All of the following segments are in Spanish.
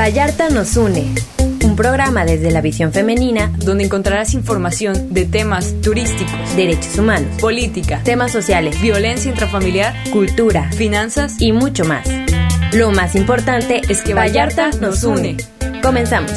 Vallarta nos une. Un programa desde la visión femenina donde encontrarás información de temas turísticos, derechos humanos, política, temas sociales, violencia intrafamiliar, cultura, finanzas y mucho más. Lo más importante es que Vallarta nos une. Comenzamos.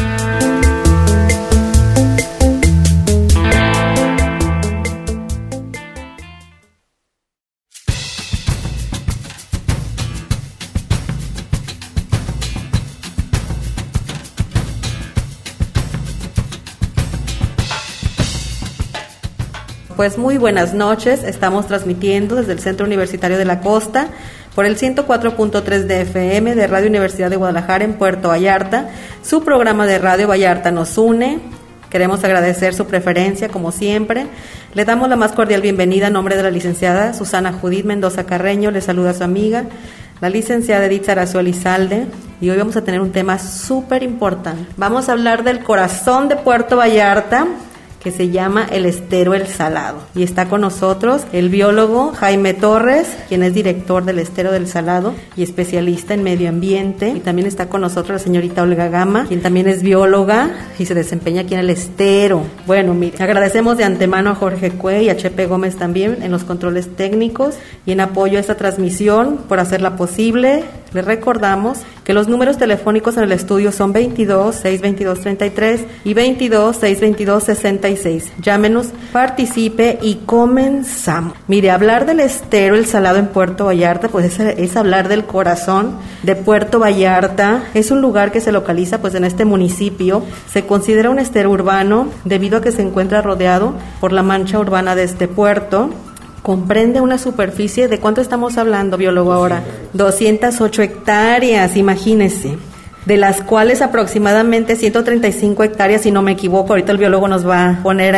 Pues muy buenas noches, estamos transmitiendo desde el Centro Universitario de la Costa por el 104.3 de FM de Radio Universidad de Guadalajara en Puerto Vallarta, su programa de radio Vallarta nos une. Queremos agradecer su preferencia, como siempre. Le damos la más cordial bienvenida a nombre de la licenciada Susana Judith Mendoza Carreño, le saluda a su amiga, la licenciada Edith Araceli Elizalde, y hoy vamos a tener un tema súper importante. Vamos a hablar del corazón de Puerto Vallarta, que se llama el Estero El Salado. Y está con nosotros el biólogo Jaime Torres, quien es director del Estero del Salado y especialista en medio ambiente. Y también está con nosotros la señorita Olga Gama, quien también es bióloga y se desempeña aquí en el Estero. Bueno, mire, agradecemos de antemano a Jorge Cue y a Chepe Gómez también en los controles técnicos y en apoyo a esta transmisión por hacerla posible. Les recordamos que los números telefónicos en el estudio son 22-622-33 y 22-622-66. Llámenos, participe y comenzamos. Mire, hablar del Estero El Salado en Puerto Vallarta, pues es hablar del corazón de Puerto Vallarta. Es un lugar que se localiza pues en este municipio. Se considera un estero urbano debido a que se encuentra rodeado por la mancha urbana de este puerto. Comprende una superficie, ¿de cuánto estamos hablando, biólogo, ahora? 208 hectáreas, imagínese, de las cuales aproximadamente 135 hectáreas, si no me equivoco, ahorita el biólogo nos va a poner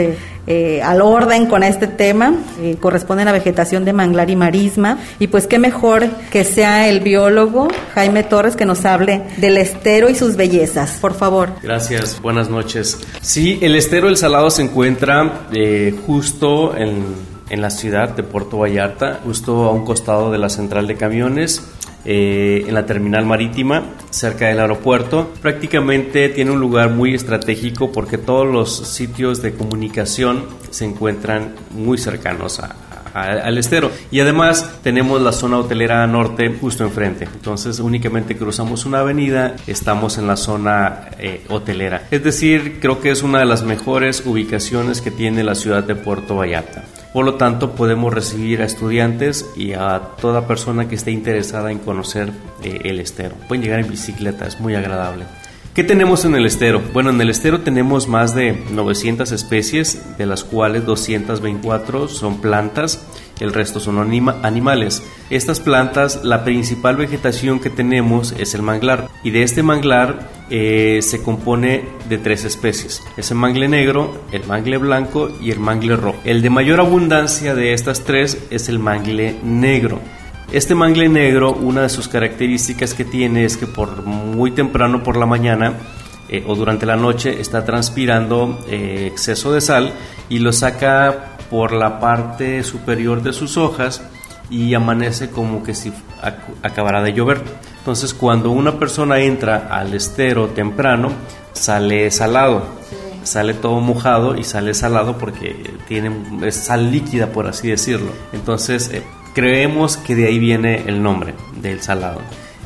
al orden con este tema, corresponden a vegetación de manglar y marisma, y pues qué mejor que sea el biólogo Jaime Torres que nos hable del estero y sus bellezas, por favor. Gracias, buenas noches. Sí, el Estero El Salado se encuentra justo en la ciudad de Puerto Vallarta, justo a un costado de la central de camiones, en la terminal marítima, cerca del aeropuerto. Prácticamente tiene un lugar muy estratégico porque todos los sitios de comunicación se encuentran muy cercanos al estero, y además tenemos la zona hotelera norte justo enfrente, entonces únicamente cruzamos una avenida, estamos en la zona hotelera, es decir, creo que es una de las mejores ubicaciones que tiene la ciudad de Puerto Vallarta. Por lo tanto, podemos recibir a estudiantes y a toda persona que esté interesada en conocer el estero. Pueden llegar en bicicleta, es muy agradable. ¿Qué tenemos en el estero? Bueno, en el estero tenemos más de 900 especies, de las cuales 224 son plantas, el resto son animales. Estas plantas, la principal vegetación que tenemos es el manglar, y de este manglar se compone de 3 especies. Es el mangle negro, el mangle blanco y el mangle rojo. El de mayor abundancia de estas 3 es el mangle negro. Este mangle negro, una de sus características que tiene es que por muy temprano por la mañana o durante la noche está transpirando exceso de sal y lo saca por la parte superior de sus hojas y amanece como que si acabara de llover. Entonces, cuando una persona entra al estero temprano, sale salado, sale todo mojado y sale salado porque es sal líquida, por así decirlo. Entonces, creemos que de ahí viene el nombre del salado.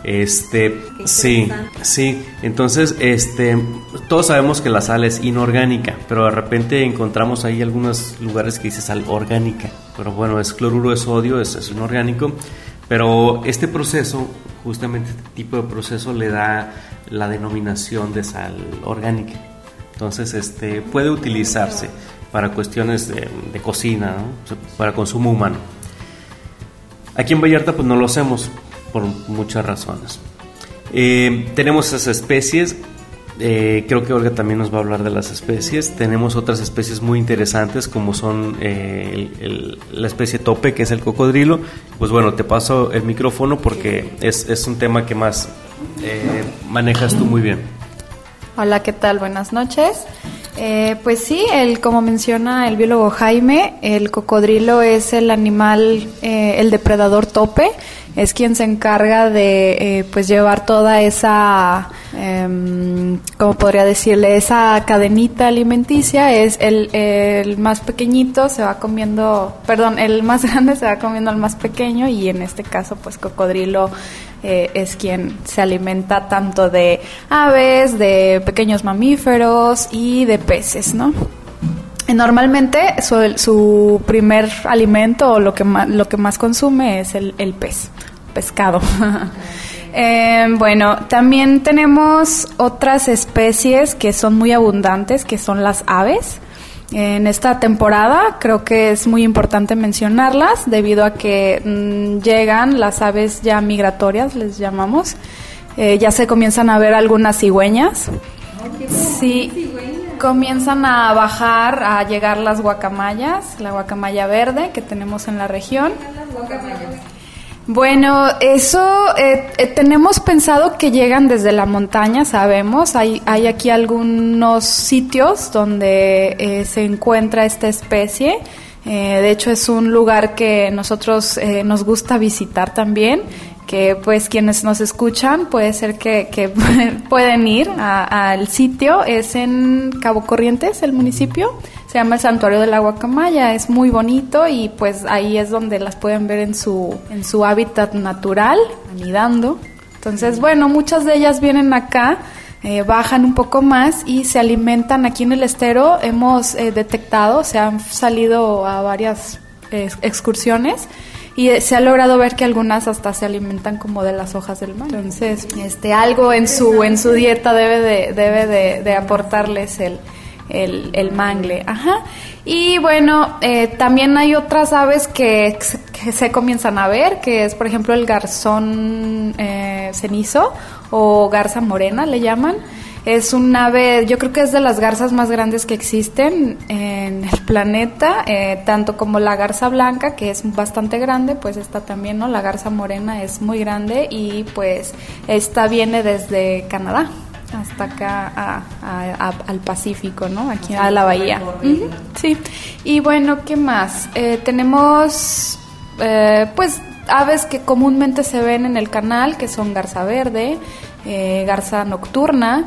Sí. Entonces, todos sabemos que la sal es inorgánica, pero de repente encontramos ahí algunos lugares que dice sal orgánica. Pero bueno, es cloruro de sodio, es inorgánico. Pero este proceso, justamente este tipo de proceso, le da la denominación de sal orgánica. Entonces, puede utilizarse para cuestiones de cocina, ¿no? Para consumo humano. Aquí en Vallarta pues no lo hacemos por muchas razones. Tenemos esas especies, creo que Olga también nos va a hablar de las especies. Tenemos otras especies muy interesantes como son la especie tope, que es el cocodrilo. Pues bueno, te paso el micrófono porque es un tema que más manejas tú muy bien. Hola, ¿qué tal? Buenas noches. Pues sí, como menciona el biólogo Jaime, el cocodrilo es el animal, el depredador tope, es quien se encarga de pues llevar toda esa, ¿cómo podría decirle? Esa cadenita alimenticia. Es el más pequeñito se va comiendo, perdón, el más grande se va comiendo al más pequeño, y en este caso pues Cocodrilo es quien se alimenta tanto de aves, de pequeños mamíferos y de peces, ¿no? Normalmente su primer alimento, o lo que más consume, es el pescado. Bueno, también tenemos otras especies que son muy abundantes, que son las aves. En esta temporada creo que es muy importante mencionarlas, debido a que llegan las aves ya migratorias, les llamamos. Ya se comienzan a ver algunas cigüeñas. Sí, comienzan a bajar, a llegar las guacamayas, la guacamaya verde que tenemos en la región. Bueno, eso tenemos pensado que llegan desde la montaña, sabemos. Hay aquí algunos sitios donde se encuentra esta especie. De hecho, es un lugar que nosotros nos gusta visitar también, que pues quienes nos escuchan puede ser que pueden ir al sitio. Es en Cabo Corrientes, el municipio. Se llama el Santuario de la Guacamaya. Es muy bonito, y pues ahí es donde las pueden ver en su hábitat natural, anidando. Entonces, bueno, muchas de ellas vienen acá, bajan un poco más y se alimentan aquí en el estero. Hemos detectado, se han salido a varias excursiones, y se ha logrado ver que algunas hasta se alimentan como de las hojas del mangle. Entonces, algo en su dieta debe de aportarles el mangle. Ajá. Y bueno, también hay otras aves que se comienzan a ver, que es por ejemplo el garzón cenizo, o garza morena le llaman. Es un ave, yo creo que es de las garzas más grandes que existen en el planeta, tanto como la garza blanca, que es bastante grande, pues esta también, ¿no? La garza morena es muy grande, y pues esta viene desde Canadá hasta acá al Pacífico, ¿no? Aquí a la bahía. Uh-huh, sí. Y bueno, ¿qué más? Tenemos pues aves que comúnmente se ven en el canal, que son garza verde, garza nocturna.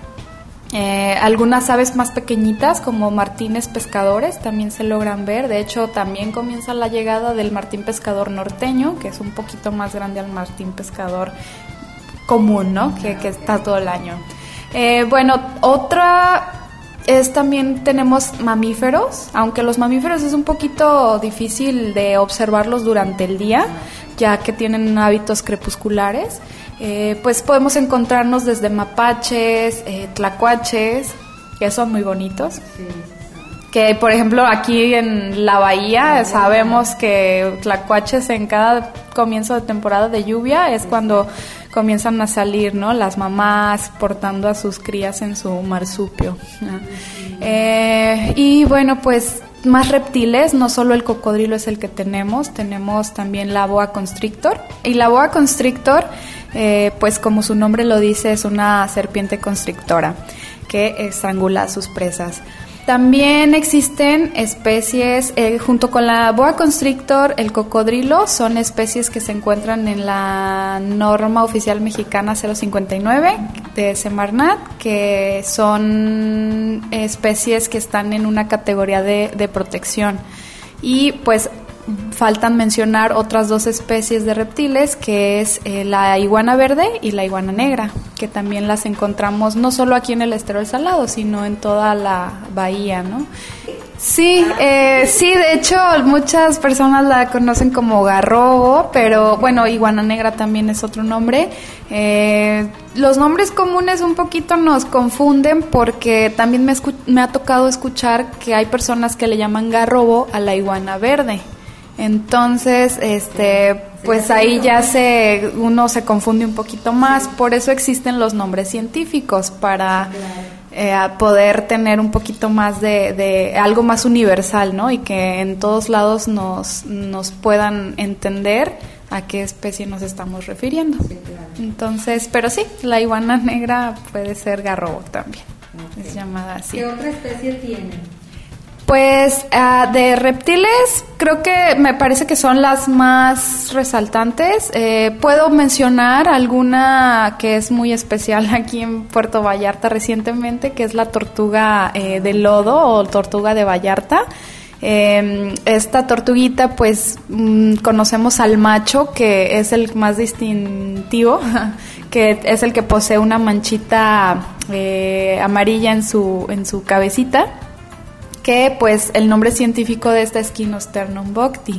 Algunas aves más pequeñitas, como martines pescadores, también se logran ver. De hecho, también comienza la llegada del martín pescador norteño, que es un poquito más grande al martín pescador común, ¿no? Que está todo el año. Bueno, otra es también tenemos mamíferos, aunque los mamíferos es un poquito difícil de observarlos durante el día, ya que tienen hábitos crepusculares. Pues podemos encontrarnos desde mapaches, tlacuaches, que son muy bonitos. Sí. Que por ejemplo aquí en la bahía sabemos que tlacuaches en cada comienzo de temporada de lluvia es cuando comienzan a salir, ¿no? Las mamás portando a sus crías en su marsupio, ¿no? Y bueno, pues más reptiles, no solo el cocodrilo es el que tenemos también la boa constrictor. Y la boa constrictor, pues como su nombre lo dice, es una serpiente constrictora que estrangula a sus presas. También existen especies, junto con la boa constrictor, el cocodrilo, son especies que se encuentran en la norma oficial mexicana 059 de Semarnat, que son especies que están en una categoría de protección. Y pues faltan mencionar otras dos especies de reptiles, que es la iguana verde y la iguana negra, que también las encontramos no solo aquí en el estero del Salado, sino en toda la bahía, ¿no? Sí, de hecho muchas personas la conocen como garrobo, pero bueno, iguana negra también es otro nombre. Los nombres comunes un poquito nos confunden, porque también me ha tocado escuchar que hay personas que le llaman garrobo a la iguana verde. Entonces, pues ahí ya uno se confunde un poquito más. Por eso existen los nombres científicos, para poder tener un poquito más de algo más universal, ¿no? Y que en todos lados nos puedan entender a qué especie nos estamos refiriendo. Entonces, pero sí, la iguana negra puede ser garrobo también. Okay. Es llamada así. ¿Qué otra especie tienen? Pues de reptiles creo que me parece que son las más resaltantes. Puedo mencionar alguna que es muy especial aquí en Puerto Vallarta recientemente, que es la tortuga de lodo o tortuga de Vallarta. Esta tortuguita, pues conocemos al macho, que es el más distintivo, que es el que posee una manchita amarilla en su cabecita, que pues el nombre científico de esta es Gynosternum bockti.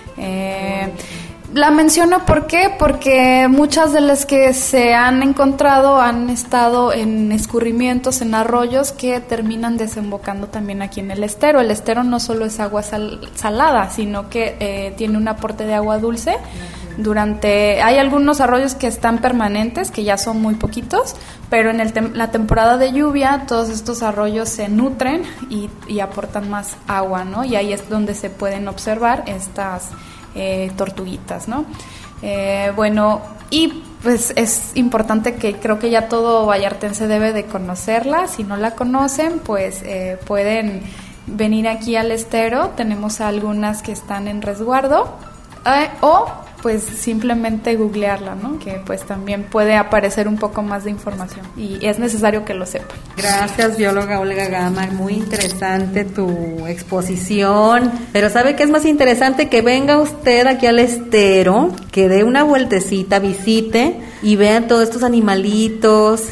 La menciono ¿por qué? Porque muchas de las que se han encontrado han estado en escurrimientos, en arroyos que terminan desembocando también aquí en el estero. El estero no solo es agua salada, sino que tiene un aporte de agua dulce. Hay algunos arroyos que están permanentes, que ya son muy poquitos, pero en la temporada de lluvia todos estos arroyos se nutren y aportan más agua, ¿no? Y ahí es donde se pueden observar estas tortuguitas, ¿no? Bueno, y pues es importante, que creo que ya todo vallartense debe de conocerla. Si no la conocen, pues pueden venir aquí al estero. Tenemos algunas que están en resguardo, o pues simplemente googlearla, ¿no? Que pues también puede aparecer un poco más de información y es necesario que lo sepan. Gracias, bióloga Olga Gama, muy interesante tu exposición, pero ¿sabe qué es más interesante? Que venga usted aquí al estero, que dé una vueltecita, visite y vean todos estos animalitos,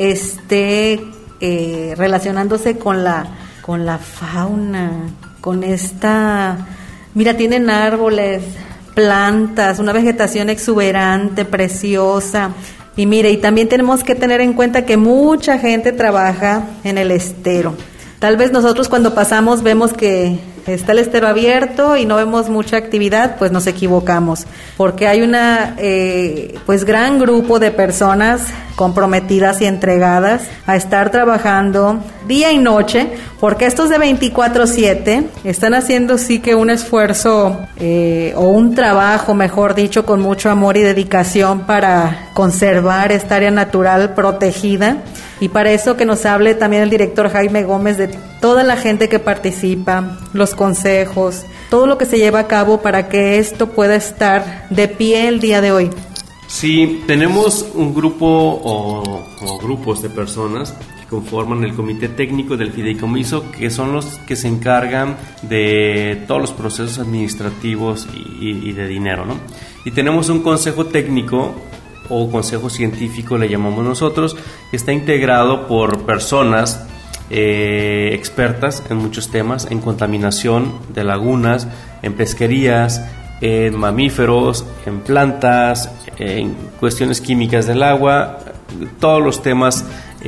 relacionándose con la fauna, con esta, mira, tienen árboles, plantas, una vegetación exuberante, preciosa. Y mire, y también tenemos que tener en cuenta que mucha gente trabaja en el estero. Tal vez nosotros cuando pasamos vemos que está el estero abierto y no vemos mucha actividad, pues nos equivocamos, porque hay una pues gran grupo de personas comprometidas y entregadas a estar trabajando día y noche, porque estos de 24/7 están haciendo sí que un esfuerzo o un trabajo, mejor dicho, con mucho amor y dedicación para conservar esta área natural protegida. Y para eso que nos hable también el director Jaime Gómez de toda la gente que participa, los consejos, todo lo que se lleva a cabo para que esto pueda estar de pie el día de hoy. Sí, tenemos un grupo o grupos de personas que conforman el comité técnico del fideicomiso, que son los que se encargan de todos los procesos administrativos y de dinero, ¿no? Y tenemos un consejo técnico o consejo científico, le llamamos nosotros, que está integrado por personas expertas en muchos temas, en contaminación de lagunas, en pesquerías, en mamíferos, en plantas, en cuestiones químicas del agua, todos los temas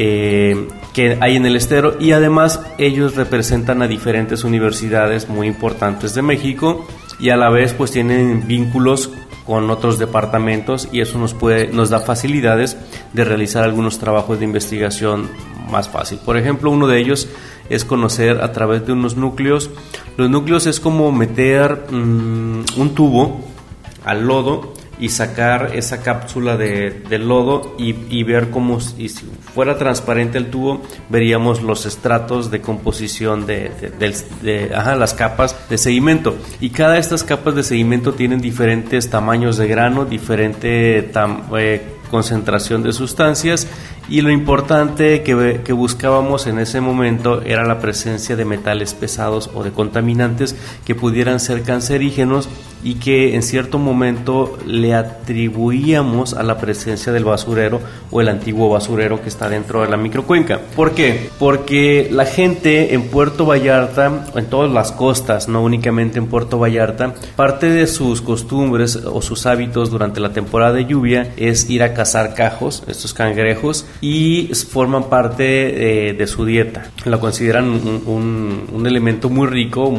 que hay en el estero, y además ellos representan a diferentes universidades muy importantes de México y a la vez pues tienen vínculos con otros departamentos, y eso nos da facilidades de realizar algunos trabajos de investigación más fácil. Por ejemplo, uno de ellos es conocer a través de unos núcleos. Los núcleos es como meter un tubo al lodo y sacar esa cápsula del lodo y ver cómo, y si fuera transparente el tubo, veríamos los estratos de composición de las capas de sedimento, y cada de estas capas de sedimento tienen diferentes tamaños de grano, diferente concentración de sustancias, y lo importante que buscábamos en ese momento era la presencia de metales pesados o de contaminantes que pudieran ser cancerígenos y que en cierto momento le atribuíamos a la presencia del basurero o el antiguo basurero que está dentro de la microcuenca. ¿Por qué? Porque la gente en Puerto Vallarta, en todas las costas, no únicamente en Puerto Vallarta, parte de sus costumbres o sus hábitos durante la temporada de lluvia es ir a cazar cajos, estos cangrejos, y forman parte de su dieta. Lo consideran un elemento muy rico,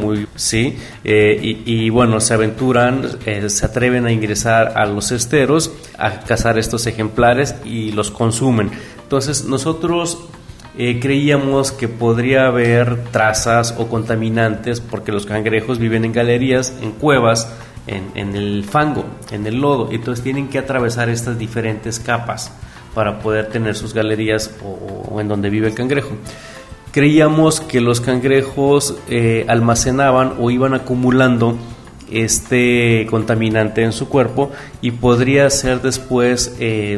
y bueno, se aventuran, se atreven a ingresar a los esteros, a cazar estos ejemplares y los consumen. Entonces nosotros creíamos que podría haber trazas o contaminantes, porque los cangrejos viven en galerías, en cuevas, en el fango, en el lodo, entonces tienen que atravesar estas diferentes capas para poder tener sus galerías o en donde vive el cangrejo. creíamos que los cangrejos almacenaban o iban acumulando este contaminante en su cuerpo y podría ser después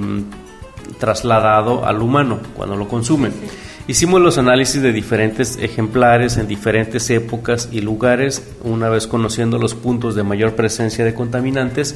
trasladado al humano cuando lo consumen. Hicimos los análisis de diferentes ejemplares en diferentes épocas y lugares, una vez conociendo los puntos de mayor presencia de contaminantes,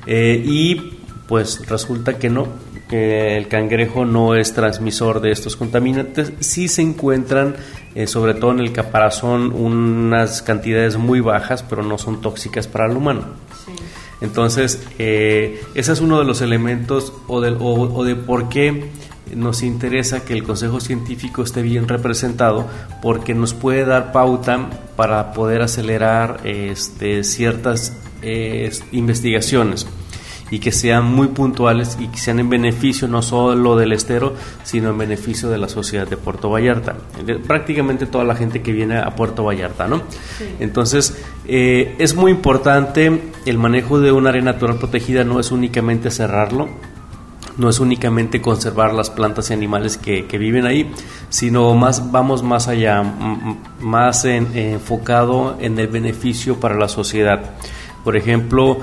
y pues resulta que no, que el cangrejo no es transmisor de estos contaminantes. Sí se encuentran, sobre todo en el caparazón, unas cantidades muy bajas, pero no son tóxicas para el humano. Sí. Entonces, ese es uno de los elementos o de por qué nos interesa que el Consejo Científico esté bien representado, porque nos puede dar pauta para poder acelerar ciertas investigaciones y que sean muy puntuales y que sean en beneficio no solo del estero, sino en beneficio de la sociedad de Puerto Vallarta, prácticamente toda la gente que viene a Puerto Vallarta, ¿no? Sí. Entonces, es muy importante el manejo de un área natural protegida. No es únicamente cerrarlo, no es únicamente conservar las plantas y animales que viven ahí, sino vamos más allá, más enfocado en el beneficio para la sociedad. Por ejemplo,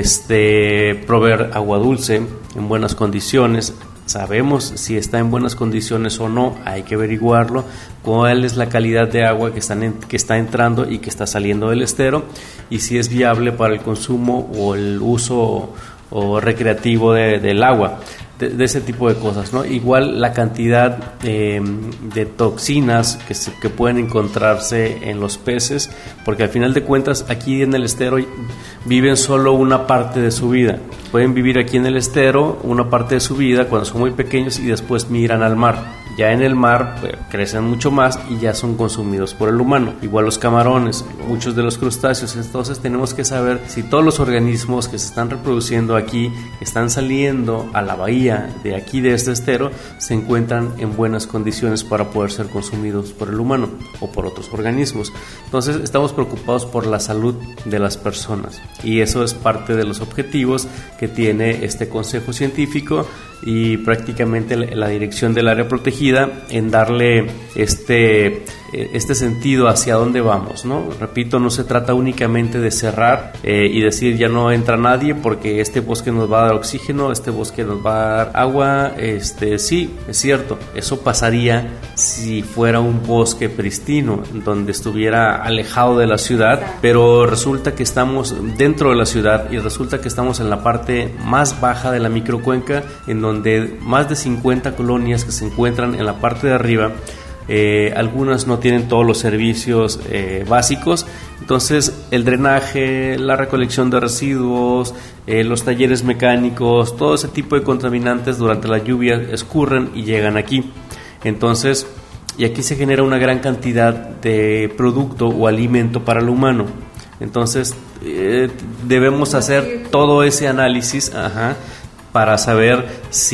proveer agua dulce en buenas condiciones. Sabemos si está en buenas condiciones o no, hay que averiguarlo. Cuál es la calidad de agua que está entrando y que está saliendo del estero, y si es viable para el consumo o el uso o recreativo del agua. De ese tipo de cosas, ¿no? Igual la cantidad de toxinas que pueden encontrarse en los peces, porque al final de cuentas aquí en el estero viven solo una parte de su vida. Pueden vivir aquí en el estero una parte de su vida cuando son muy pequeños y después migran al mar. Ya en el mar crecen mucho más y ya son consumidos por el humano. Igual los camarones, muchos de los crustáceos. Entonces tenemos que saber si todos los organismos que se están reproduciendo aquí, que están saliendo a la bahía de aquí de este estero, se encuentran en buenas condiciones para poder ser consumidos por el humano o por otros organismos. Entonces estamos preocupados por la salud de las personas, y eso es parte de los objetivos que tiene este Consejo Científico y prácticamente la dirección del área protegida, en darle este sentido hacia dónde vamos, ¿no? Repito, no se trata únicamente de cerrar y decir ya no entra nadie porque este bosque nos va a dar oxígeno, este bosque nos va a dar agua. Sí, es cierto, eso pasaría si fuera un bosque pristino, donde estuviera alejado de la ciudad, pero resulta que estamos dentro de la ciudad y resulta que estamos en la parte más baja de la microcuenca, en donde más de 50 colonias que se encuentran en la parte de arriba, algunas no tienen todos los servicios básicos. Entonces el drenaje, la recolección de residuos, los talleres mecánicos, todo ese tipo de contaminantes durante la lluvia escurren y llegan aquí. Entonces, y aquí se genera una gran cantidad de producto o alimento para el humano. Entonces debemos hacer todo ese análisis, para saber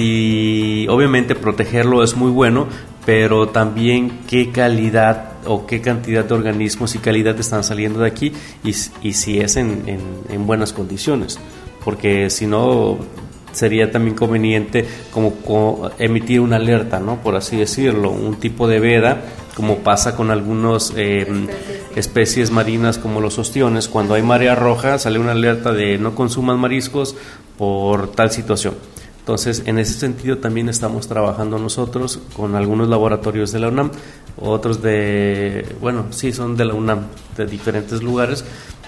si, obviamente, protegerlo es muy bueno, pero también qué calidad o qué cantidad de organismos y calidad están saliendo de aquí, y si es en buenas condiciones, porque si no sería también conveniente como emitir una alerta, ¿no? Por así decirlo, un tipo de veda, como pasa con algunas especies marinas como los ostiones. Cuando hay marea roja sale una alerta de no consuman mariscos por tal situación. Entonces, en ese sentido también estamos trabajando nosotros con algunos laboratorios de la UNAM, otros son de la UNAM, de diferentes lugares,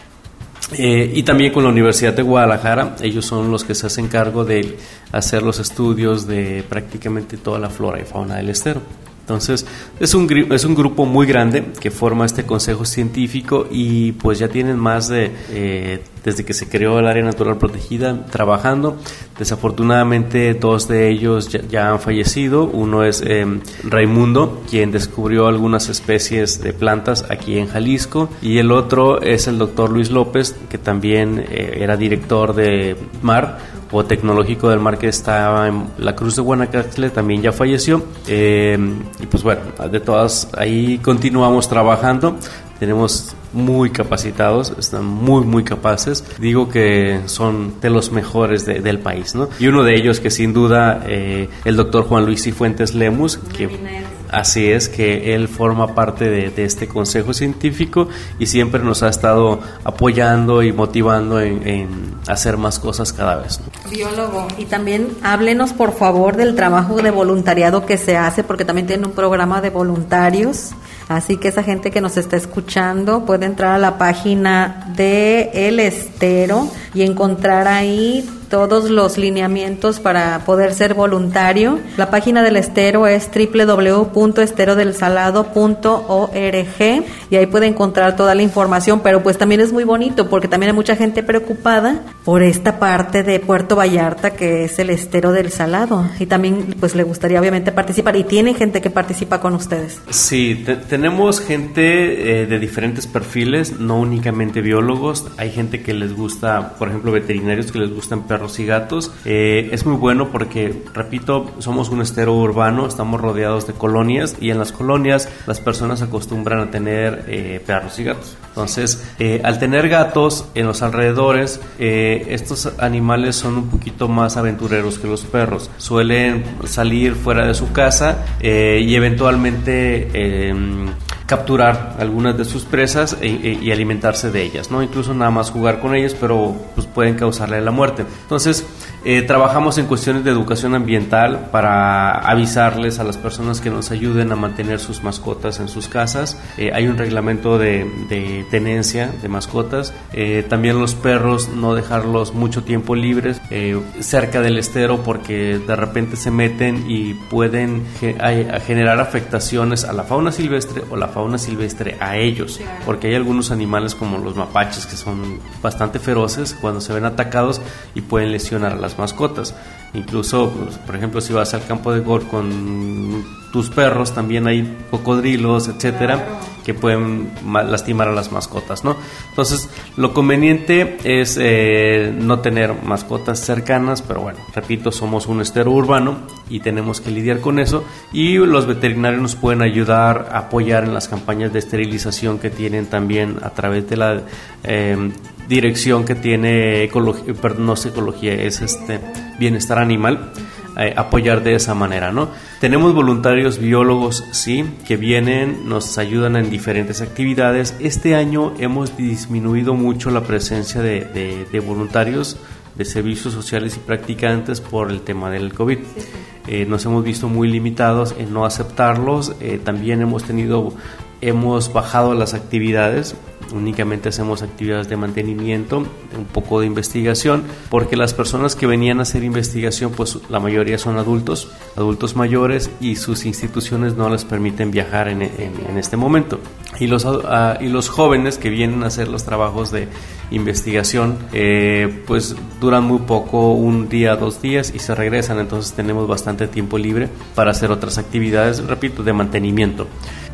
y también con la Universidad de Guadalajara. Ellos son los que se hacen cargo de hacer los estudios de prácticamente toda la flora y fauna del estero. Entonces, es un grupo muy grande que forma este Consejo Científico, y pues ya tienen más desde que se creó el área natural protegida trabajando. Desafortunadamente 2 de ellos ya han fallecido. Uno es Raimundo, quien descubrió algunas especies de plantas aquí en Jalisco, y el otro es el doctor Luis López, que también era director de MAR o Tecnológico del Mar, que estaba en la Cruz de Guanacaste, también ya falleció. Y pues bueno, de todas, ahí continuamos trabajando. Tenemos muy capacitados, están muy capaces. Digo que son de los mejores del país, ¿no? Y uno de ellos que sin duda, el doctor Juan Luis Cifuentes Lemus, que Así es, que él forma parte de este consejo científico y siempre nos ha estado apoyando y motivando en hacer más cosas cada vez, ¿no? Biólogo, y también háblenos por favor del trabajo de voluntariado que se hace, porque también tiene un programa de voluntarios, así que esa gente que nos está escuchando puede entrar a la página de El Estero y encontrar ahí todos los lineamientos para poder ser voluntario. La página del Estero es www.esterodelsalado.org y ahí puede encontrar toda la información, pero pues también es muy bonito porque también hay mucha gente preocupada por esta parte de Puerto Vallarta que es el Estero del Salado y también pues le gustaría obviamente participar y tiene gente que participa con ustedes. Sí, tenemos gente de diferentes perfiles, no únicamente biólogos, hay gente que les gusta, por ejemplo, veterinarios que les gustan perros y gatos. Es muy bueno porque, repito, somos un estero urbano, estamos rodeados de colonias y en las colonias las personas acostumbran a tener perros y gatos. Entonces, al tener gatos en los alrededores, estos animales son un poquito más aventureros que los perros. Suelen salir fuera de su casa y eventualmente capturar algunas de sus presas y alimentarse de ellas, ¿no? Incluso nada más jugar con ellas, pero pues pueden causarle la muerte. Entonces, trabajamos en cuestiones de educación ambiental para avisarles a las personas que nos ayuden a mantener sus mascotas en sus casas. Hay un reglamento de tenencia de mascotas. También los perros, no dejarlos mucho tiempo libres cerca del estero porque de repente se meten y pueden generar afectaciones a la fauna silvestre o la fauna silvestre a ellos, porque hay algunos animales como los mapaches que son bastante feroces cuando se ven atacados y pueden lesionar a las mascotas. Incluso, pues, por ejemplo, si vas al campo de golf con tus perros, también hay cocodrilos, etcétera, que pueden lastimar a las mascotas, ¿no? Entonces, lo conveniente es no tener mascotas cercanas, pero bueno, repito, somos un estero urbano y tenemos que lidiar con eso, y los veterinarios nos pueden ayudar a apoyar en las campañas de esterilización que tienen también a través de la dirección que tiene ecología, perdón, no es ecología, es bienestar animal, apoyar de esa manera, ¿no? Tenemos voluntarios biólogos, sí, que vienen, nos ayudan en diferentes actividades. Este año hemos disminuido mucho la presencia de voluntarios de servicios sociales y practicantes por el tema del COVID. Nos hemos visto muy limitados en no aceptarlos. También hemos bajado las actividades, únicamente hacemos actividades de mantenimiento, un poco de investigación, porque las personas que venían a hacer investigación, pues la mayoría son adultos mayores y sus instituciones no les permiten viajar en este momento. Y los jóvenes que vienen a hacer los trabajos de investigación, pues duran muy poco, un día, 2 días y se regresan, entonces tenemos bastante tiempo libre para hacer otras actividades, repito, de mantenimiento.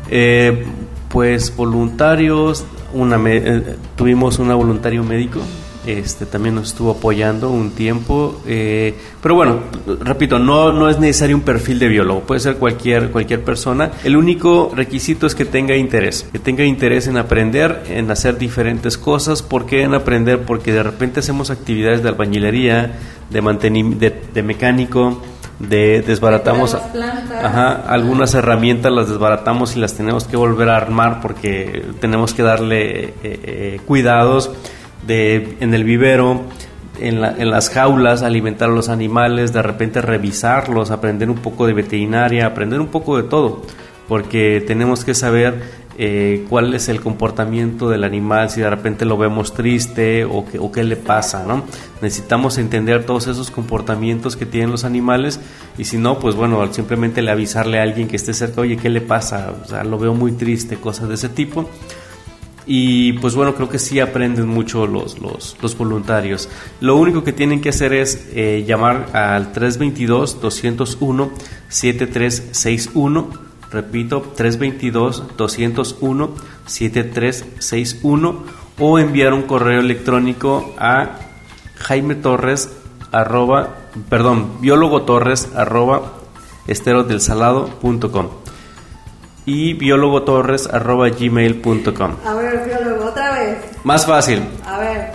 Pues voluntarios, tuvimos un voluntario médico, también nos estuvo apoyando un tiempo, pero bueno, repito, no es necesario un perfil de biólogo, puede ser cualquier persona. El único requisito es que tenga interés en aprender, en hacer diferentes cosas. ¿Por qué en aprender? Porque de repente hacemos actividades de albañilería, de mecánico, desbaratamos algunas herramientas, las desbaratamos y las tenemos que volver a armar porque tenemos que darle cuidados en el vivero, en las jaulas, alimentar a los animales, de repente revisarlos, aprender un poco de veterinaria, aprender un poco de todo, porque tenemos que saber cuál es el comportamiento del animal, si de repente lo vemos triste o qué le pasa, ¿no? Necesitamos entender todos esos comportamientos que tienen los animales y si no, pues bueno, simplemente le avisarle a alguien que esté cerca, oye, ¿qué le pasa? O sea, lo veo muy triste, cosas de ese tipo. Y pues bueno, creo que sí aprenden mucho los voluntarios. Lo único que tienen que hacer es llamar al 322-201-7361. Repito, 322-201-7361 o enviar un correo electrónico a biólogotorres@esterodelsalado.com y biólogotorres@gmail.com. A ver, biólogo, otra vez. Más fácil. A ver.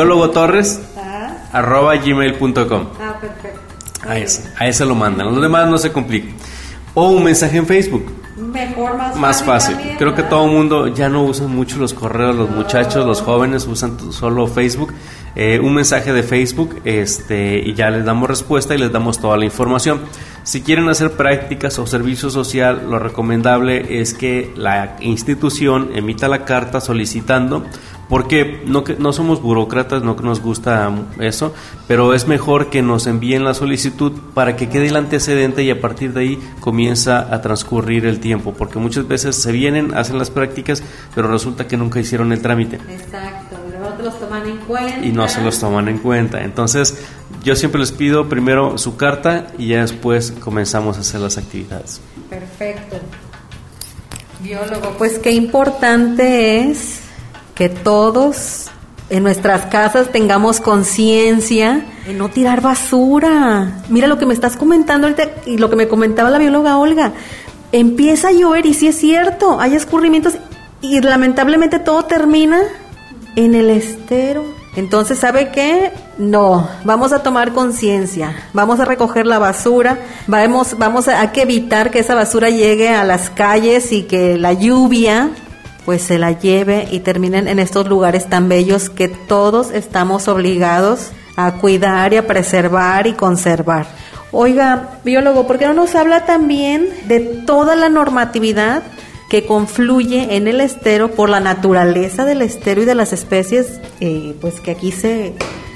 biólogotorres@gmail.com. Ah, perfecto. A ese lo mandan. Los demás no se complican. O un mensaje en Facebook. mejor, más fácil. también, Creo que ¿verdad? todo el mundo ya no usa mucho los correos, los muchachos, los jóvenes usan solo Facebook. Un mensaje de Facebook y ya les damos respuesta y les damos toda la información. Si quieren hacer prácticas o servicio social, lo recomendable es que la institución emita la carta solicitando, porque no somos burócratas, no nos gusta eso, pero es mejor que nos envíen la solicitud para que quede el antecedente y a partir de ahí comienza a transcurrir el tiempo, porque muchas veces se vienen, hacen las prácticas, pero resulta que nunca hicieron el trámite. Exacto, no te los toman en cuenta. Y no se los toman en cuenta. Entonces, yo siempre les pido primero su carta y ya después comenzamos a hacer las actividades. Perfecto. Biólogo, pues qué importante es que todos en nuestras casas tengamos conciencia de no tirar basura. Mira lo que me estás comentando ahorita y lo que me comentaba la bióloga Olga. Empieza a llover y sí es cierto, hay escurrimientos y lamentablemente todo termina en el estero. Entonces, ¿sabe qué? No, vamos a tomar conciencia, vamos a recoger la basura, vamos a que evitar que esa basura llegue a las calles y que la lluvia pues se la lleve y terminen en estos lugares tan bellos que todos estamos obligados a cuidar y a preservar y conservar. Oiga, biólogo, ¿por qué no nos habla también de toda la normatividad que confluye en el estero por la naturaleza del estero y de las especies pues que aquí se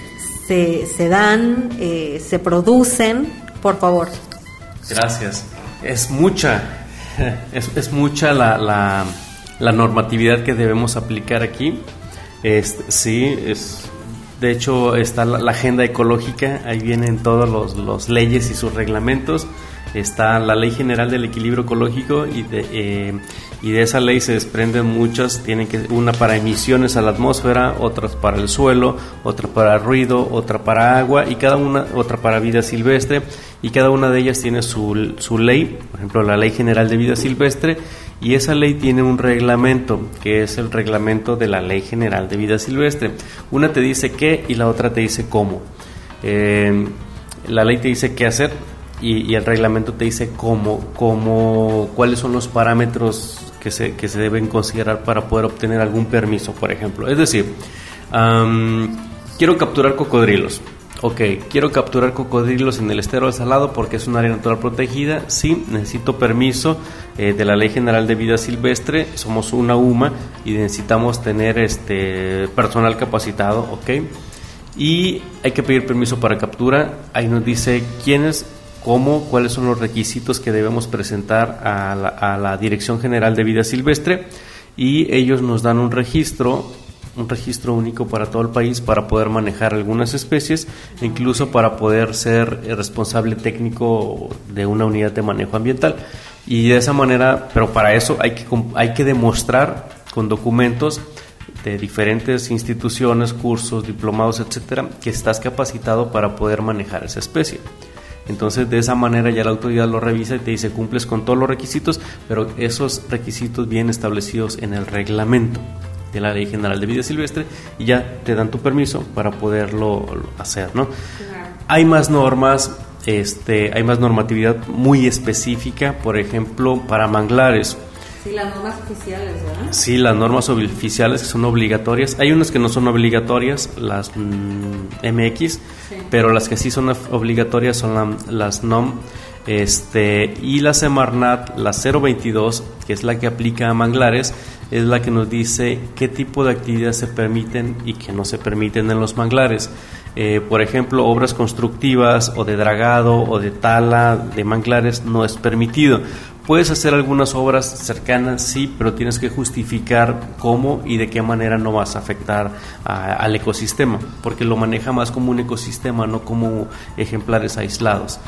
dan, se producen? Por favor. Gracias. Es mucha la normatividad que debemos aplicar aquí. De hecho está la agenda ecológica, ahí vienen todos los leyes y sus reglamentos. Está la Ley General del Equilibrio Ecológico y de esa ley se desprenden muchas, una para emisiones a la atmósfera, otras para el suelo, otra para ruido, otra para agua y otra para vida silvestre, y cada una de ellas tiene su ley. Por ejemplo, la Ley General de Vida Silvestre, y esa ley tiene un reglamento, que es el reglamento de la Ley General de Vida Silvestre. Una te dice qué y la otra te dice cómo. La ley te dice qué hacer y el reglamento te dice cuáles son los parámetros que se deben considerar para poder obtener algún permiso, por ejemplo. Es decir, quiero capturar cocodrilos. Ok, quiero capturar cocodrilos en el estero del Salado porque es un área natural protegida. Sí, necesito permiso de la Ley General de Vida Silvestre. Somos una UMA y necesitamos tener personal capacitado, ok. Y hay que pedir permiso para captura. Ahí nos dice quiénes, cómo, cuáles son los requisitos que debemos presentar a la Dirección General de Vida Silvestre, y ellos nos dan un registro único para todo el país para poder manejar algunas especies, incluso para poder ser responsable técnico de una unidad de manejo ambiental. Y de esa manera, pero para eso hay que demostrar con documentos de diferentes instituciones, cursos, diplomados, etcétera, que estás capacitado para poder manejar esa especie. Entonces, de esa manera ya la autoridad lo revisa y te dice cumples con todos los requisitos, pero esos requisitos vienen establecidos en el reglamento de la Ley General de Vida Silvestre y ya te dan tu permiso para poderlo hacer, ¿no? Claro. Hay más normas, hay más normatividad muy específica, por ejemplo, para manglares. Sí, las normas oficiales, ¿verdad? Sí, las normas oficiales que son obligatorias. Hay unas que no son obligatorias, las MX, sí, pero las que sí son obligatorias son las NOM, y la Semarnat, la 022, que es la que aplica a manglares, es la que nos dice qué tipo de actividades se permiten y que no se permiten en los manglares. Por ejemplo, obras constructivas o de dragado o de tala de manglares no es permitido. Puedes hacer algunas obras cercanas, sí, pero tienes que justificar cómo y de qué manera no vas a afectar al ecosistema, porque lo maneja más como un ecosistema, no como ejemplares aislados.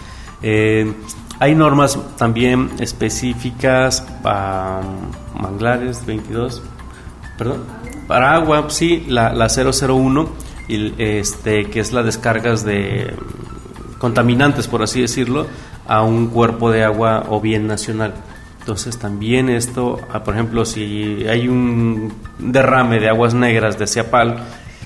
Hay normas también específicas para manglares, 22, perdón, para agua, sí, la 001, que es las descargas de contaminantes, por así decirlo, a un cuerpo de agua o bien nacional. Entonces también esto, por ejemplo, si hay un derrame de aguas negras de Ciapal,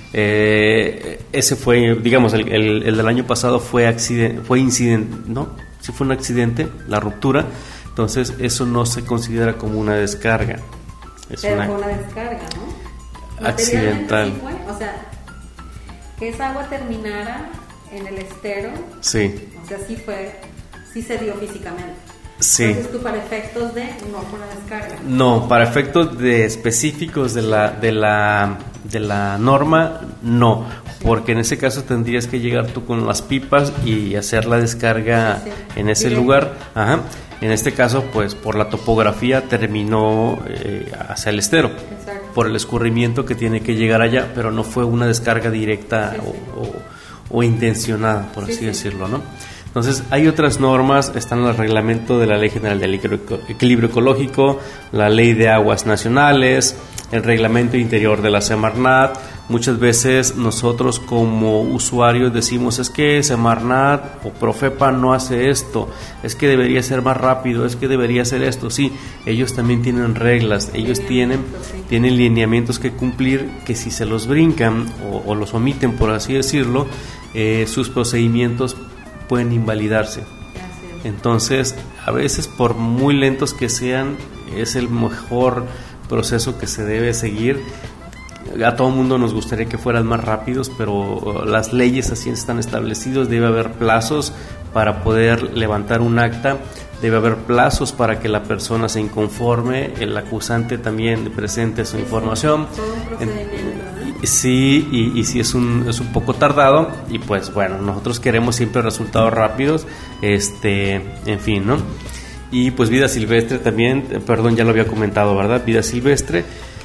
ese fue, digamos, el del año pasado fue incidente, ¿no? Sí fue un accidente, la ruptura, Entonces eso no se considera como una descarga. Pero fue una descarga, ¿no? Accidental. Sí fue, o sea, que esa agua terminara en el estero. Sí. O sea, sí se dio físicamente. Sí. Entonces tú para efectos no fue una descarga. No, para efectos de específicos de la norma, no, porque en ese caso tendrías que llegar tú con las pipas y hacer la descarga en ese lugar. Ajá. En este caso, pues por la topografía terminó hacia el estero. Exacto. Por el escurrimiento que tiene que llegar allá, pero no fue una descarga directa o intencionada, por así decirlo, ¿no? Entonces, hay otras normas, están el reglamento de la Ley General del Equilibrio Ecológico, la Ley de Aguas Nacionales, el reglamento interior de la Semarnat. Muchas veces nosotros como usuarios decimos, es que Semarnat o Profepa no hace esto, es que debería ser más rápido, es que debería hacer esto. Sí, ellos también tienen reglas, ellos tienen lineamientos que cumplir, que si se los brincan o los omiten, por así decirlo, sus procedimientos pueden invalidarse. Entonces, a veces por muy lentos que sean, es el mejor proceso que se debe seguir. A todo mundo nos gustaría que fueran más rápidos, pero las leyes así están establecidas. Debe haber plazos para poder levantar un acta, debe haber plazos para que la persona se inconforme, el acusante también presente su información. Sí, y sí es un poco tardado, y pues bueno, nosotros queremos siempre resultados rápidos, en fin, ¿no? Y pues vida silvestre también, perdón, ya lo había comentado, ¿verdad? Vida silvestre.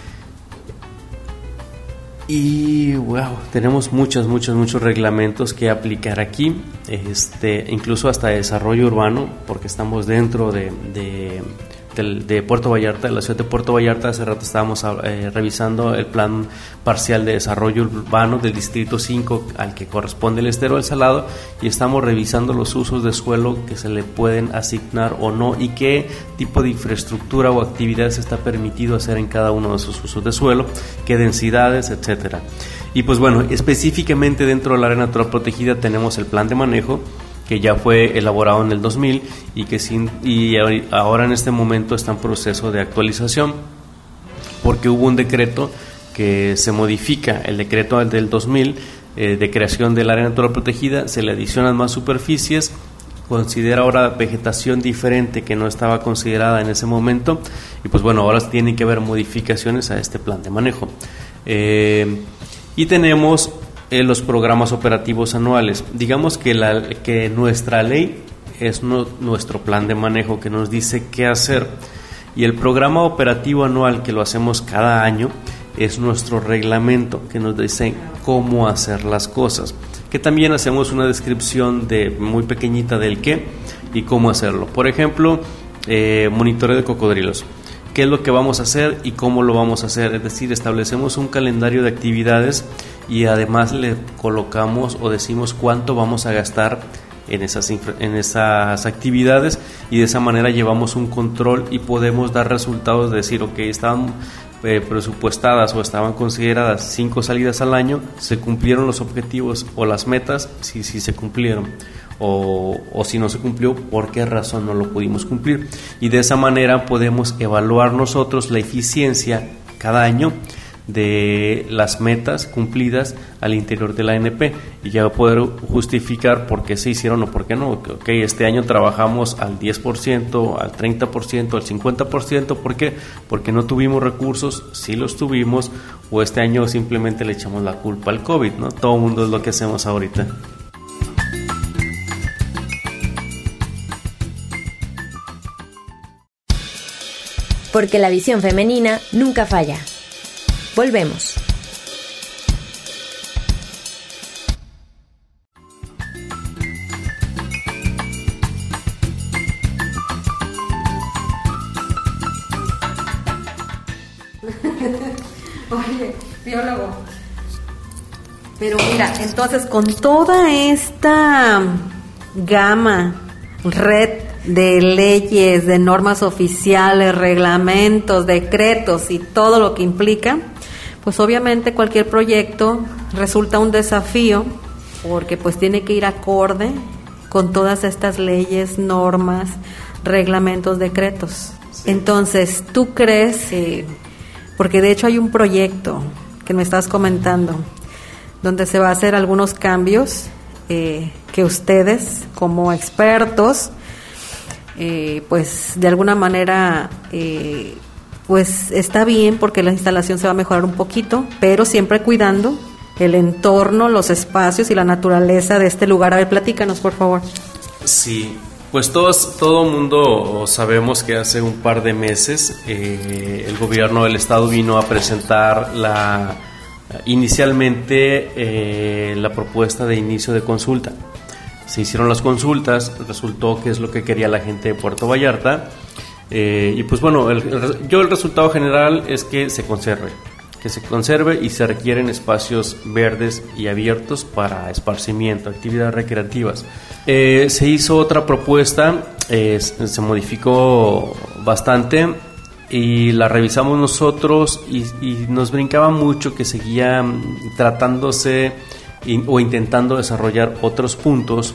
Y wow, tenemos muchos reglamentos que aplicar aquí, incluso hasta desarrollo urbano, porque estamos dentro de Puerto Vallarta, de la ciudad de Puerto Vallarta. Hace rato estábamos revisando el plan parcial de desarrollo urbano del distrito 5 al que corresponde el estero del Salado, y estamos revisando los usos de suelo que se le pueden asignar o no, y qué tipo de infraestructura o actividades está permitido hacer en cada uno de esos usos de suelo, qué densidades, etcétera. Y pues bueno, específicamente dentro del área natural protegida tenemos el plan de manejo, que ya fue elaborado en el 2000 y ahora en este momento está en proceso de actualización, porque hubo un decreto que se modifica, el decreto del 2000 de creación del área natural protegida, se le adicionan más superficies, considera ahora vegetación diferente que no estaba considerada en ese momento, y pues bueno, ahora tienen que haber modificaciones a este plan de manejo. Y tenemos los programas operativos anuales. Digamos que nuestra ley es nuestro plan de manejo que nos dice qué hacer, y el programa operativo anual, que lo hacemos cada año, es nuestro reglamento que nos dice cómo hacer las cosas, que también hacemos una descripción muy pequeñita del qué y cómo hacerlo. Por ejemplo, monitoreo de cocodrilos. ¿Qué es lo que vamos a hacer y cómo lo vamos a hacer? Es decir, establecemos un calendario de actividades y además le colocamos o decimos cuánto vamos a gastar en esas actividades, y de esa manera llevamos un control y podemos dar resultados de decir, ok, estaban presupuestadas o estaban consideradas 5 salidas al año, se cumplieron los objetivos o las metas, sí se cumplieron. O si no se cumplió, por qué razón no lo pudimos cumplir, y de esa manera podemos evaluar nosotros la eficiencia cada año de las metas cumplidas al interior de la ANP, y ya poder justificar por qué se hicieron o por qué no. Ok, este año trabajamos al 10%, al 30%, al 50%, ¿por qué? Porque no tuvimos recursos, sí los tuvimos, o este año simplemente le echamos la culpa al COVID, ¿no? Todo el mundo es lo que hacemos ahorita. Porque la visión femenina nunca falla. Volvemos. Oye, biólogo. Pero mira, entonces con toda esta gama, red de leyes, de normas oficiales, reglamentos, decretos y todo lo que implica, pues obviamente cualquier proyecto resulta un desafío, porque pues tiene que ir acorde con todas estas leyes, normas, reglamentos, decretos. Sí. Entonces, ¿tú crees, porque de hecho hay un proyecto que me estás comentando, donde se va a hacer algunos cambios que ustedes como expertos, pues de alguna manera, pues está bien porque la instalación se va a mejorar un poquito, pero siempre cuidando el entorno, los espacios y la naturaleza de este lugar? A ver, platícanos, por favor. Sí, pues todo mundo sabemos que hace un par de meses el gobierno del estado vino a presentar inicialmente la propuesta de inicio de consulta. Se hicieron las consultas, resultó que es lo que quería la gente de Puerto Vallarta, y pues bueno, el resultado general es que se conserve y se requieren espacios verdes y abiertos para esparcimiento, actividades recreativas. Se hizo otra propuesta, se modificó bastante y la revisamos nosotros y nos brincaba mucho que seguía tratándose o intentando desarrollar otros puntos,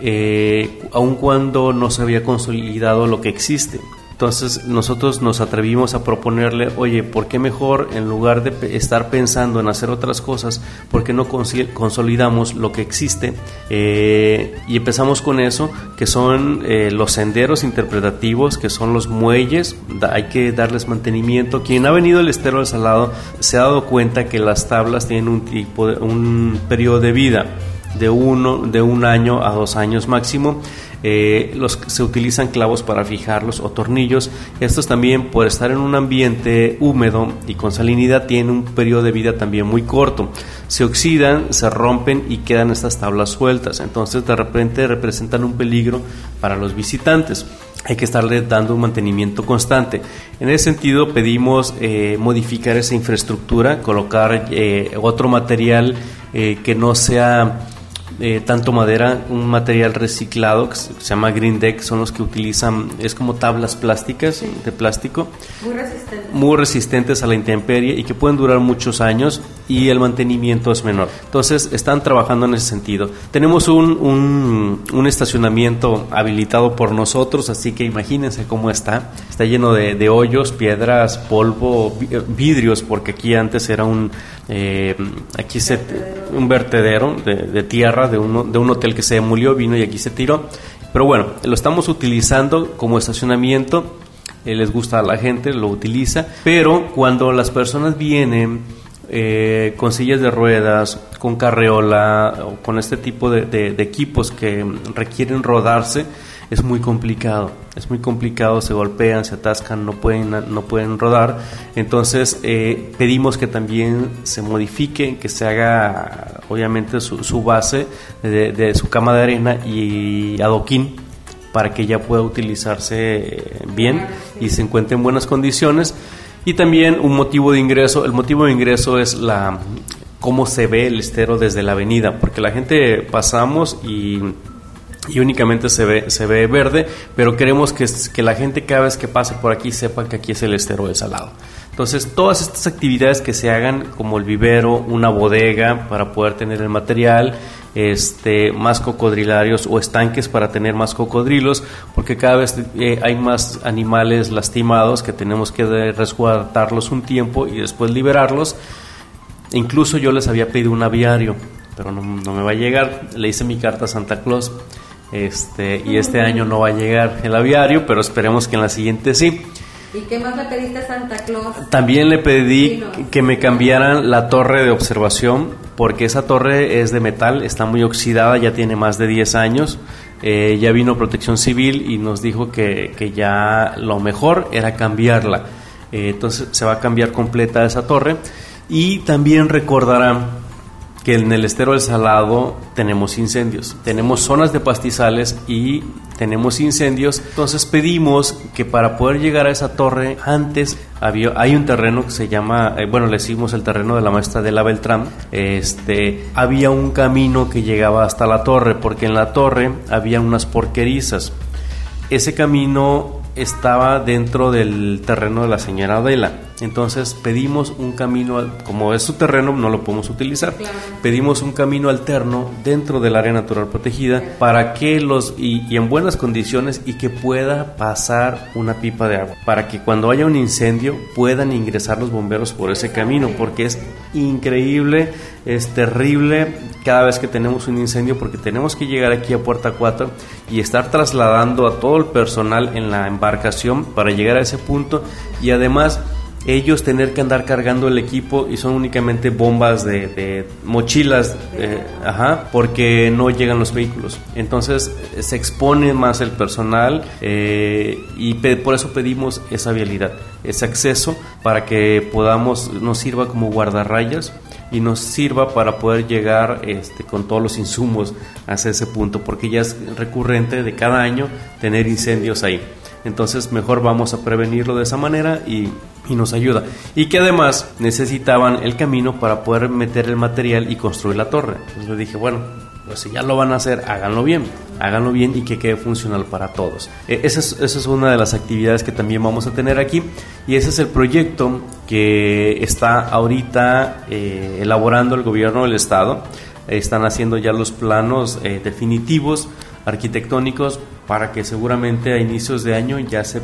aun cuando no se había consolidado lo que existe. Entonces nosotros nos atrevimos a proponerle, oye, ¿por qué mejor en lugar de estar pensando en hacer otras cosas, por qué no consolidamos lo que existe? Y empezamos con eso, que son los senderos interpretativos, que son los muelles, hay que darles mantenimiento. Quien ha venido al Estero del Salado se ha dado cuenta que las tablas tienen un periodo de vida de 1 año a 2 años máximo. Se utilizan clavos para fijarlos o tornillos. Estos también, por estar en un ambiente húmedo y con salinidad, tienen un periodo de vida también muy corto. Se oxidan, se rompen y quedan estas tablas sueltas. Entonces de repente representan un peligro para los visitantes. Hay que estarle dando un mantenimiento constante. En ese sentido pedimos modificar esa infraestructura, colocar otro material que no sea tanto madera, un material reciclado que se llama Green Deck, son los que utilizan, es como tablas plásticas, sí, de plástico, muy resistentes a la intemperie y que pueden durar muchos años y el mantenimiento es menor. Entonces están trabajando en ese sentido. Tenemos un estacionamiento habilitado por nosotros, así que imagínense cómo está lleno de hoyos, piedras, polvo, vidrios, porque aquí antes era un vertedero de tierra de un hotel que se demolió, vino y aquí se tiró. Pero bueno, lo estamos utilizando como estacionamiento, les gusta a la gente, lo utiliza, pero cuando las personas vienen con sillas de ruedas, con carreola o con este tipo de equipos que requieren rodarse, es muy complicado, se golpean, se atascan, no pueden rodar. Entonces pedimos que también se modifique, que se haga obviamente su base de su cama de arena y adoquín para que ya pueda utilizarse bien y se encuentre en buenas condiciones. Y también el motivo de ingreso es cómo se ve el estero desde la avenida, porque la gente pasamos y únicamente se ve verde, pero queremos que la gente cada vez que pase por aquí sepa que aquí es el Estero del Salado. Entonces todas estas actividades que se hagan, como el vivero, una bodega para poder tener el material, más cocodrilarios o estanques para tener más cocodrilos, porque cada vez hay más animales lastimados que tenemos que resguardarlos un tiempo y después liberarlos. Incluso yo les había pedido un aviario, pero no me va a llegar. Le hice mi carta a Santa Claus, y este año no va a llegar el aviario, pero esperemos que en la siguiente sí. ¿Y qué más le pediste a Santa Claus? También le pedí que me cambiaran la torre de observación, porque esa torre es de metal, está muy oxidada, ya tiene más de 10 años. Ya vino Protección Civil y nos dijo que ya lo mejor era cambiarla. Entonces se va a cambiar completa esa torre. Y también recordarán que en el Estero del Salado tenemos incendios, tenemos zonas de pastizales y tenemos incendios. Entonces pedimos que para poder llegar a esa torre, antes hay un terreno que se llama, le decimos el terreno de la maestra Adela Beltrán. Había un camino que llegaba hasta la torre, porque en la torre había unas porquerizas. ese camino estaba dentro del terreno de la señora Adela. Entonces pedimos un camino, como es su terreno, no lo podemos utilizar. Claro. Pedimos un camino alterno dentro del área natural protegida para que y en buenas condiciones, y que pueda pasar una pipa de agua, para que cuando haya un incendio puedan ingresar los bomberos por ese camino, porque es increíble, es terrible cada vez que tenemos un incendio, porque tenemos que llegar aquí a Puerta 4 y estar trasladando a todo el personal en la embarcación para llegar a ese punto, y además ellos tener que andar cargando el equipo, y son únicamente bombas de mochilas, porque no llegan los vehículos. Entonces se expone más el personal, y por eso pedimos esa vialidad, ese acceso, para que nos sirva como guardarrayas y nos sirva para poder llegar con todos los insumos hacia ese punto, porque ya es recurrente de cada año tener incendios ahí. Entonces mejor vamos a prevenirlo de esa manera y nos ayuda. Y que además necesitaban el camino para poder meter el material y construir la torre. Entonces le dije, bueno, pues si ya lo van a hacer, háganlo bien y que quede funcional para todos. Esa es una de las actividades que también vamos a tener aquí, y ese es el proyecto que está ahorita elaborando el gobierno del estado. Están haciendo ya los planos definitivos arquitectónicos para que seguramente a inicios de año ya se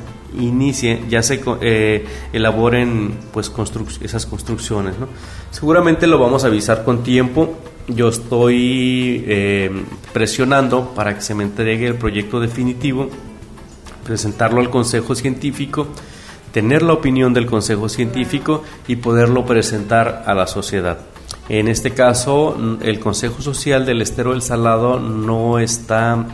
elaboren pues esas construcciones, ¿no? Seguramente lo vamos a avisar con tiempo. Yo estoy presionando para que se me entregue el proyecto definitivo, presentarlo al Consejo Científico, tener la opinión del Consejo Científico y poderlo presentar a la sociedad. En este caso, el Consejo Social del Estero del Salado no está,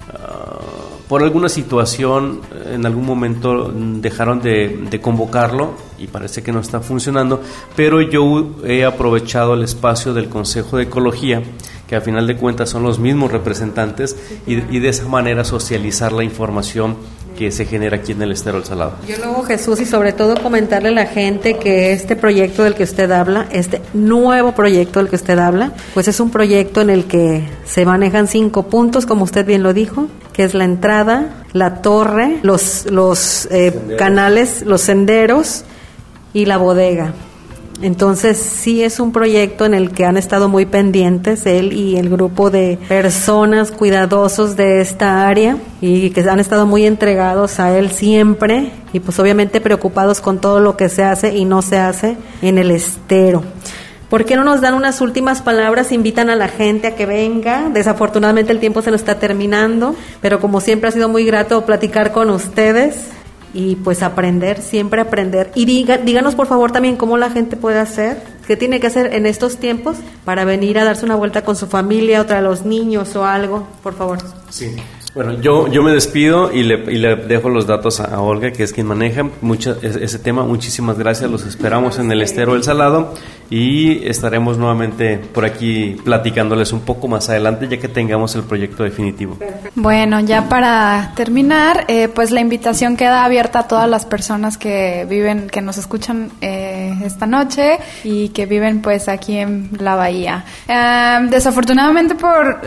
por alguna situación, en algún momento dejaron de convocarlo y parece que no está funcionando, pero yo he aprovechado el espacio del Consejo de Ecología, que a final de cuentas son los mismos representantes, y de esa manera socializar la información que se genera aquí en el Estero del Salado. Yo luego, Jesús, y sobre todo comentarle a la gente que este proyecto del que usted habla, este nuevo proyecto del que usted habla, pues es un proyecto en el que se manejan 5 puntos, como usted bien lo dijo, que es la entrada, la torre, los canales, los senderos y la bodega. Entonces sí es un proyecto en el que han estado muy pendientes él y el grupo de personas cuidadosos de esta área, y que han estado muy entregados a él siempre, y pues obviamente preocupados con todo lo que se hace y no se hace en el estero. ¿Por qué no nos dan unas últimas palabras? Invitan a la gente a que venga. Desafortunadamente el tiempo se nos está terminando, pero como siempre ha sido muy grato platicar con ustedes. Y pues aprender, siempre aprender. Y díganos por favor también cómo la gente puede hacer, qué tiene que hacer en estos tiempos para venir a darse una vuelta con su familia, otra a los niños o algo, por favor. Sí. Bueno, yo me despido y le dejo los datos a Olga, que es quien maneja ese tema. Muchísimas gracias, los esperamos en el Estero del Salado y estaremos nuevamente por aquí platicándoles un poco más adelante, ya que tengamos el proyecto definitivo. Bueno, ya para terminar, pues la invitación queda abierta a todas las personas que nos escuchan esta noche y que viven pues aquí en la bahía. Desafortunadamente por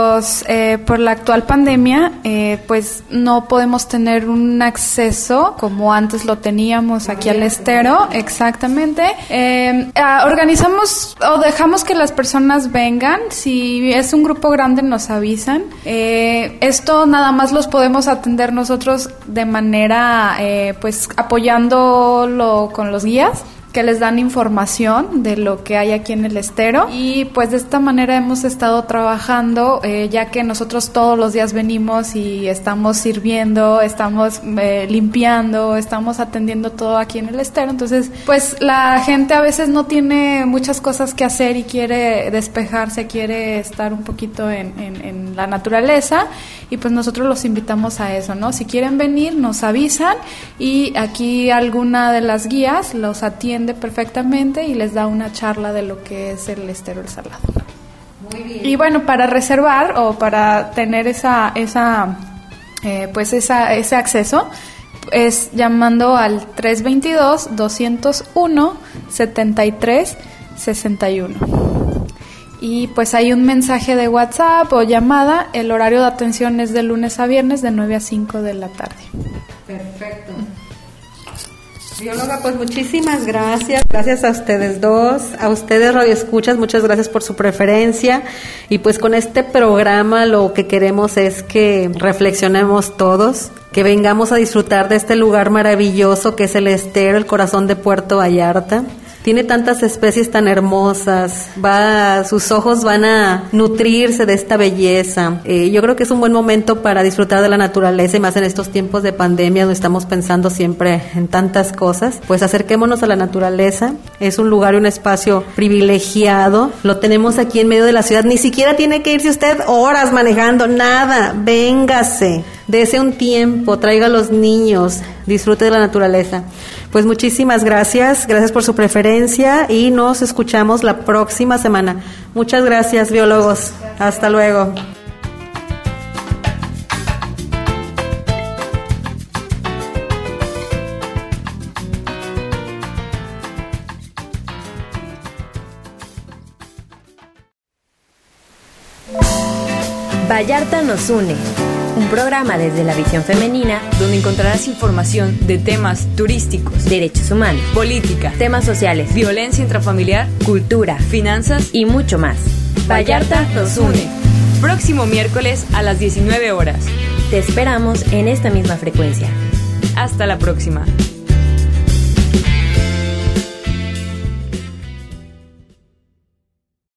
la actual pandemia, pues no podemos tener un acceso como antes lo teníamos aquí al estero, exactamente. Organizamos o dejamos que las personas vengan. Si es un grupo grande nos avisan. Esto nada más los podemos atender nosotros de manera pues apoyándolo con los guías que les dan información de lo que hay aquí en el estero, y pues de esta manera hemos estado trabajando, ya que nosotros todos los días venimos y estamos sirviendo, estamos limpiando, estamos atendiendo todo aquí en el estero. Entonces pues la gente a veces no tiene muchas cosas que hacer y quiere despejarse, quiere estar un poquito en la naturaleza, y pues nosotros los invitamos a eso, ¿no? Si quieren venir nos avisan y aquí alguna de las guías los atiende perfectamente y les da una charla de lo que es el Estero del Salado. Muy bien. Y bueno, para reservar o para tener ese acceso, es llamando al 322-201-7361. Y pues hay un mensaje de WhatsApp o llamada. El horario de atención es de lunes a viernes de 9 a 5 de la tarde. Perfecto. Bióloga, pues muchísimas gracias. Gracias a ustedes dos, a ustedes radioescuchas, muchas gracias por su preferencia. Y pues con este programa lo que queremos es que reflexionemos todos, que vengamos a disfrutar de este lugar maravilloso que es el estero, el corazón de Puerto Vallarta. Tiene tantas especies tan hermosas, sus ojos van a nutrirse de esta belleza. Yo creo que es un buen momento para disfrutar de la naturaleza y más en estos tiempos de pandemia donde estamos pensando siempre en tantas cosas. Pues acerquémonos a la naturaleza, es un lugar y un espacio privilegiado, lo tenemos aquí en medio de la ciudad, ni siquiera tiene que irse usted horas manejando, nada, véngase, dese un tiempo, traiga a los niños, disfrute de la naturaleza. Pues muchísimas gracias por su preferencia y nos escuchamos la próxima semana. Muchas gracias, biólogos. Hasta luego. Vallarta nos une. Un programa desde la visión femenina donde encontrarás información de temas turísticos, derechos humanos, política, temas sociales, violencia intrafamiliar, cultura, finanzas y mucho más. Vallarta nos une. Próximo miércoles a las 19 horas. Te esperamos en esta misma frecuencia. Hasta la próxima.